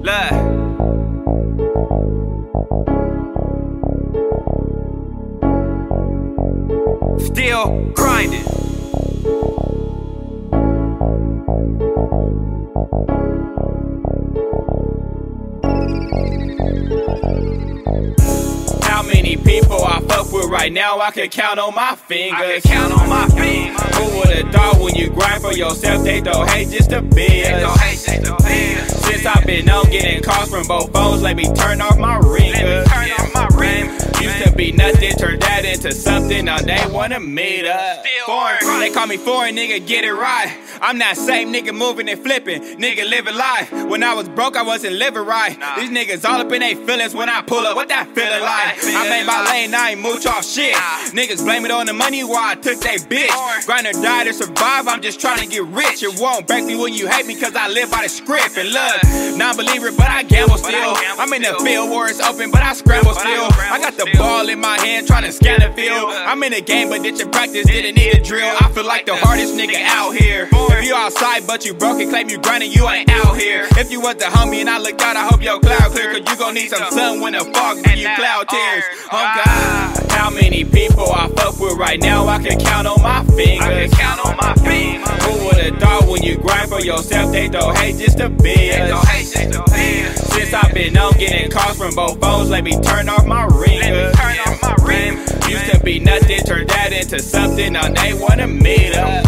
Still grinding. How many people I fuck with right now? I can count on my fingers. Who would've thought when you grind for yourself, they throw hate just a bit? Since I've been on getting calls from both phones, let me turn off my ringers. Used to be nothing, turned that into something. Now they wanna meet up. Foreign, they call me foreign, nigga, get it right. I'm that same nigga moving and flipping, nigga living life. When I was broke, I wasn't living right. These niggas all up in they feelings when I pull up. What that feeling like? I made my lane, I ain't mooch off shit. Niggas blame it on the money while I took they bitch. Grind or die to survive, I'm just trying to get rich. It won't break me when you hate me, cause I live by the script. And look, non-believer, but I gamble still. I'm in the field where it's open, but I scramble still. I got the ball in my hand, trying to scan the field. I'm in the game, but ditching practice, didn't need a drill. I feel like the hardest nigga out here. If you outside, but you broke and claim you grinding, you ain't out here. If you was the homie and I looked out, I hope your cloud clear, cause you gon' need some sun when the fog give you cloud tears. Oh God, how many people I fuck with right now? I can count on my fingers. Who would've thought when you grind for yourself, they throw hate just a bit? Since I've been on getting calls from both phones, let me turn off my ringers. Used to be nothing, turned that into something. Now they wanna meet up.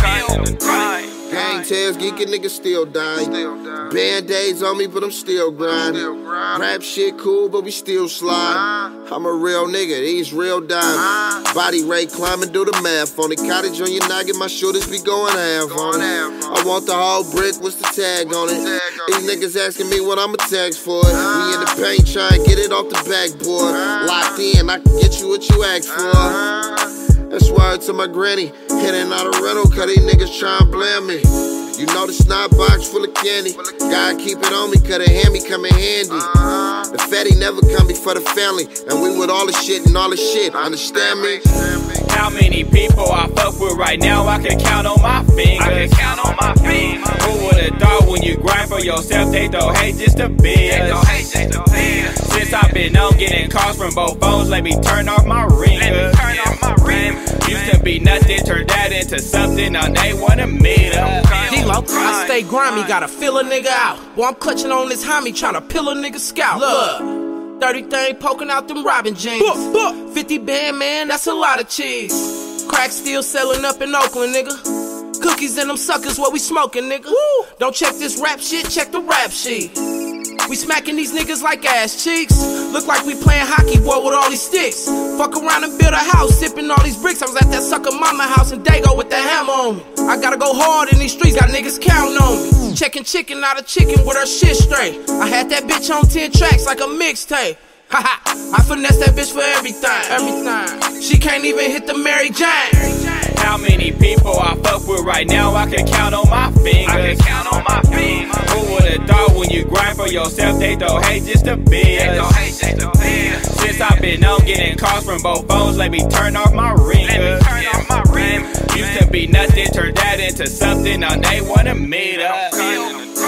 Gang tails, geeking niggas still dying. Band-aids on me, but I'm still grinding. Rap shit cool, but we still slide. I'm a real nigga, these real diamonds. Body rate climbing, do the math on it. Cottage on your noggin, my shoulders be going half on it. I want the whole brick, what's the tag on it? These niggas asking me what I'ma text for it. We in the paint, trying to get it off the backboard. Locked in, I can get you what you asked for. That's word to my granny. Hitting out a rental, cause these niggas tryna blame me. You know the snot box full of candy. Gotta keep it on me, cause the hand me come in handy. The fatty never come before the family. And we with all the shit and all the shit, understand me? How many people I fuck with right now? I can count on my fingers. Who would've thought when you grind for yourself, they throw hate just a bit? Since I've been on getting calls from both phones, let me turn off my ringers. Used to be nothing, turned that into something. Now they wanna meet up. D-Lo, I stay grimy, gotta fill a nigga out. Boy, I'm clutching on this homie, tryna peel a nigga scalp. Look, 30 thing poking out them Robin jeans. 50 band, man, that's a lot of cheese. Crack still selling up in Oakland, nigga. Cookies and them suckers, what we smoking, nigga. Don't check this rap shit, check the rap sheet. We smacking these niggas like ass cheeks. Look like we playing hockey, boy, with all these sticks. Fuck around and build a house, sipping all these bricks. I was at that sucker mama house in Dago with the hammer on me. I gotta go hard in these streets, got niggas counting on me. Checking chicken out of chicken with her shit straight. I had that bitch on 10 tracks like a mixtape. Haha, I finesse that bitch for everything. She can't even hit the Mary Jane. How many people I fuck with right now? I can count on my fingers. Who would've thought when you grind for yourself, they throw hate just a bit? Since I've been on getting calls from both phones, let me turn off my ringers. Used to be nothing, turned that into something. Now they wanna meet up.